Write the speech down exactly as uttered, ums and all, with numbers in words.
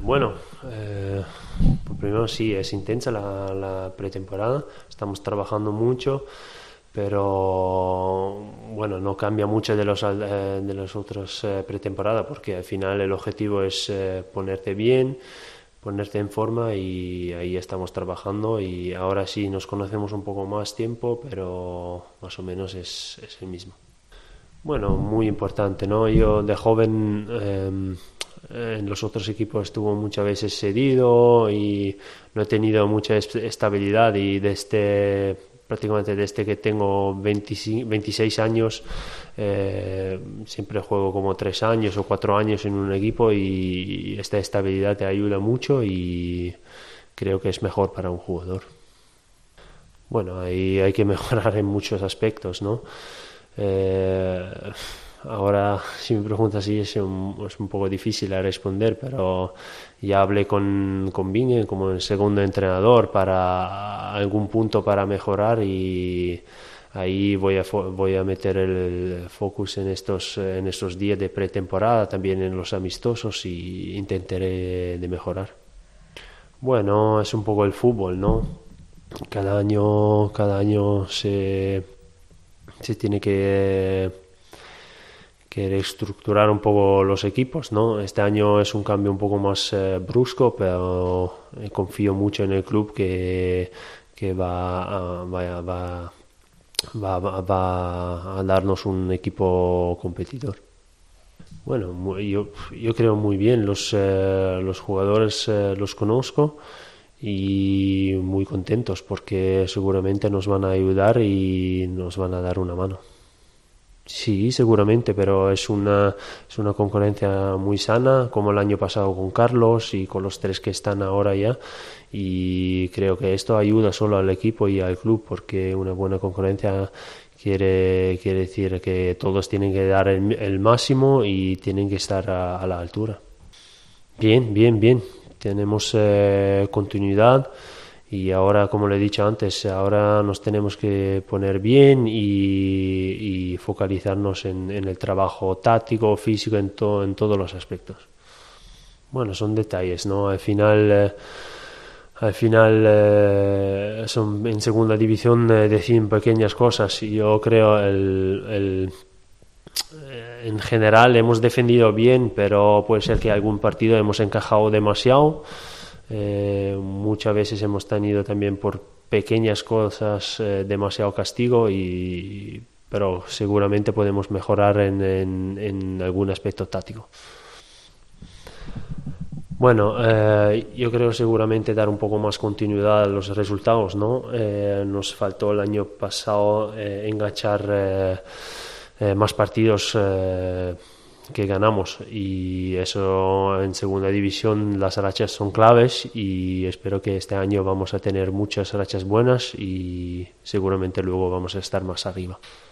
Bueno, eh, primero sí, es intensa la, la pretemporada, estamos trabajando mucho, pero bueno, no cambia mucho de los eh, de los otros eh, pretemporadas, porque al final el objetivo es eh, ponerte bien, ponerte en forma, y ahí estamos trabajando, y ahora sí nos conocemos un poco más tiempo, pero más o menos es, es el mismo. Bueno, muy importante, ¿no? Yo de joven eh, en los otros equipos estuve muchas veces cedido y no he tenido mucha estabilidad, y desde prácticamente desde que tengo veinticinco, veintiséis años eh, siempre juego como tres años o cuatro años en un equipo, y esta estabilidad te ayuda mucho y creo que es mejor para un jugador. Bueno, ahí hay que mejorar en muchos aspectos, ¿no? Eh, Ahora, si me preguntas, sí, es un, es un poco difícil a responder, pero ya hablé con, con Vinge como el segundo entrenador para algún punto para mejorar, y ahí voy a, voy a meter el focus en estos, en estos días de pretemporada, también en los amistosos, y intentaré de mejorar. Bueno, es un poco el fútbol, ¿no? Cada año, cada año se, se tiene que que reestructurar un poco los equipos, ¿no? Este año es un cambio un poco más eh, brusco, pero eh, confío mucho en el club que, que va, a, va, va, va, va a darnos un equipo competidor. Bueno, yo, yo creo muy bien, los, eh, los jugadores eh, los conozco y muy contentos porque seguramente nos van a ayudar y nos van a dar una mano. Sí, seguramente, pero es una, es una concurrencia muy sana, como el año pasado con Carlos y con los tres que están ahora ya, y creo que esto ayuda solo al equipo y al club, porque una buena concurrencia quiere, quiere decir que todos tienen que dar el, el máximo y tienen que estar a, a la altura. Bien, bien, bien. Tenemos eh, continuidad. Y ahora, como le he dicho antes, ahora nos tenemos que poner bien y, y focalizarnos en, en el trabajo táctico, físico, en, to, en todos los aspectos. Bueno, son detalles, ¿no? Al final, eh, al final eh, son, en segunda división eh, deciden pequeñas cosas, y yo creo el, el eh, en general hemos defendido bien, pero puede ser que algún partido hemos encajado demasiado. Eh, muchas veces hemos tenido también por pequeñas cosas eh, demasiado castigo, y, pero seguramente podemos mejorar en, en, en algún aspecto táctico. Bueno, eh, yo creo seguramente dar un poco más continuidad a los resultados, ¿no? Eh, nos faltó el año pasado eh, enganchar eh, eh, más partidos eh, que ganamos, y eso en segunda división las rachas son claves, y espero que este año vamos a tener muchas rachas buenas y seguramente luego vamos a estar más arriba.